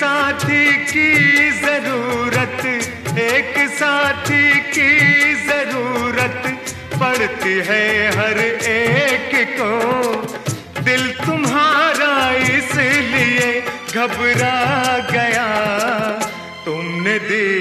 साथी की जरूरत, एक साथी की जरूरत पड़ती है हर एक को। दिल तुम्हारा इसलिए घबरा गया, तुमने दी